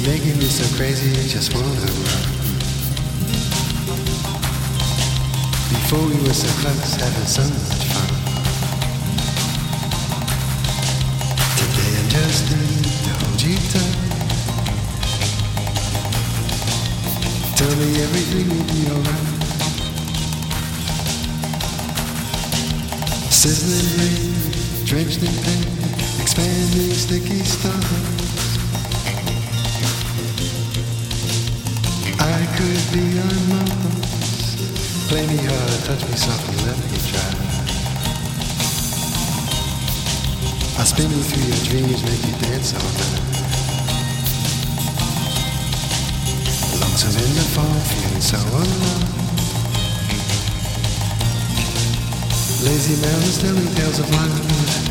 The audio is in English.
making me so crazy, just wanna run. Before we were so close, having so much fun. Today I just need to hold you tight. Tell me everything will be alright. Sizzling rain, drenched in pain, expanding sticky stars. I could be unloved. Play me hard, touch me softly, let me try. I spin you through your dreams, make you dance all night. Lonesome in the fall, feeling so alone. Lazy mountains telling tales of life.